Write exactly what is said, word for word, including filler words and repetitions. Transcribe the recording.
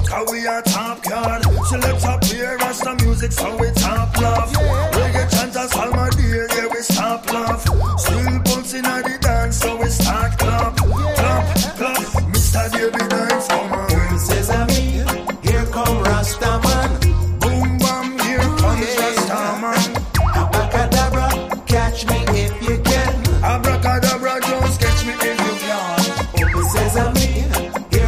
cause we are top card. Select up here as the music, so we top love.